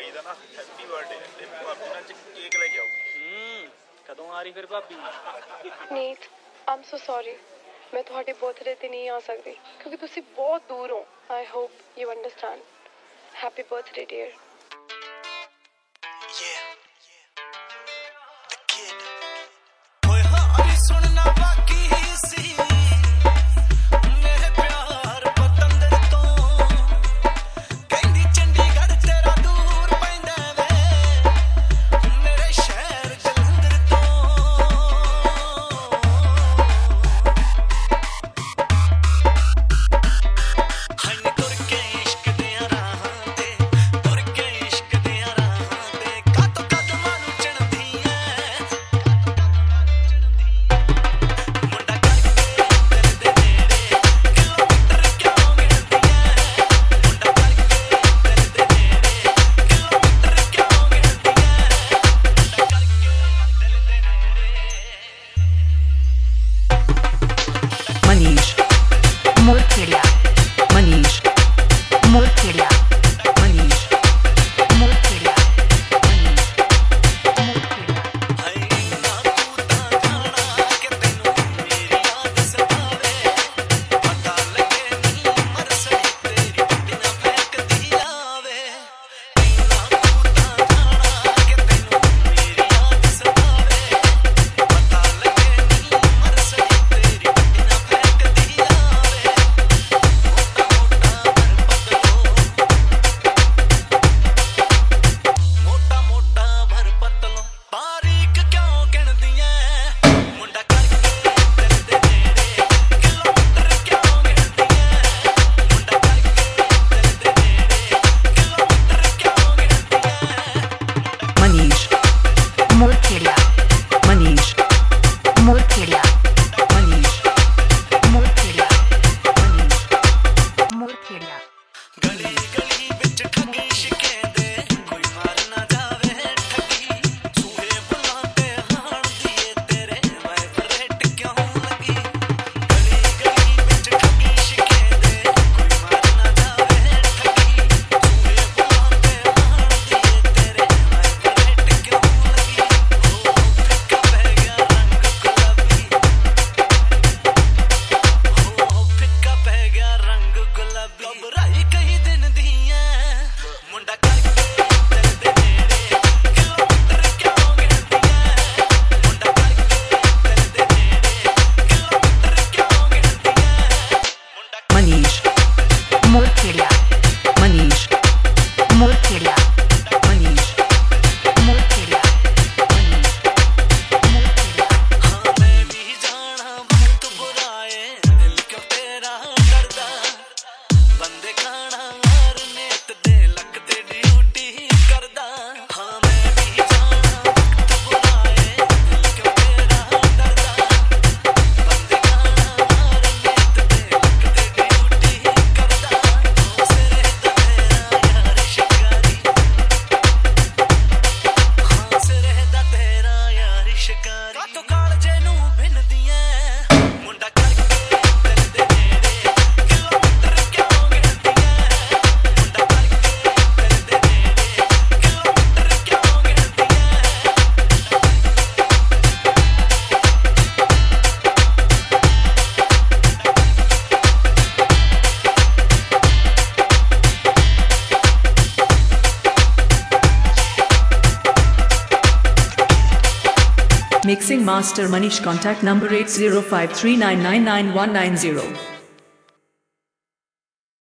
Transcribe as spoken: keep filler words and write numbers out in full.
भाभी ਦਾ ਨਾ happy birthday ਤੇ ਭਾਬੀ ਨਾਲ ਕੇਕ ਲੈ ਕੇ ਆਉਗੀ। ਹੂੰ ਕਦੋਂ ਆ ਰਹੀ ਫਿਰ ਭਾਬੀ? ਨੀਤ ਆਮ ਸੋ ਸੌਰੀ ਮੈਂ ਤੁਹਾਡੇ ਬਰਥਡੇ ਤੇ ਨਹੀਂ ਆ ਸਕਦੀ ਕਿਉਂਕਿ ਤੁਸੀਂ ਬਹੁਤ ਦੂਰ ਹੋ। I hope you understand. Happy birthday dear. Manish Morkeria Manish Morkeria Manish Morkeria Manish Manish Morkeria Manish Morkeria Manish Morkeria Manish Morkeria गली गली विच ठगी शिकेंदे कोई मार ना जावे ठगी सूहे बुलाते हाण दिए तेरे वाइब्रेट क्यों लगी गली गली विच ठगी शिकेंदे कोई मार ना जावे ठगी सूहे बुलाते हाण दिए तेरे वाइब्रेट क्यों लगी हो फिक्का पै गया रंग गुलाबी हो फिक्का पै गया रंग गुलाबी घबराई कई दिन दिया मुंडा करके दिल दे नेड़े किलोमीटर क्यों गिनदी है मुंडा करके दिल दे नेड़े किलोमीटर क्यों गिनदी है मुंडा Manish Morkeria Manish Morkeria Manish Morkeria Manish Morkeria हाँ मैं भी जाना बहुत बुराए दिल क्यों तेरा डरदा बंदे खाना हर नेत दे लक ते ड्यूटी करदा हाँ मैं भी जाना बहुत बुराए दिल क्यों तेरा डरदा बंदे खाना हर नेत दे लक ते ड्यूटी करदा हो सिरे दा तेरा यार शिकारी हाँ सिरे दा तेरा यार शिकारी कातो कालजे नू भिनदियां मुंडा करके दिल दे नेड़े किलोमीटर क्यों गिनदी है मुंडा करके दिल दे नेड़े किलोमीटर क्यों गिनदी है Mixing Master Manish contact number eight zero five three nine nine nine one nine zero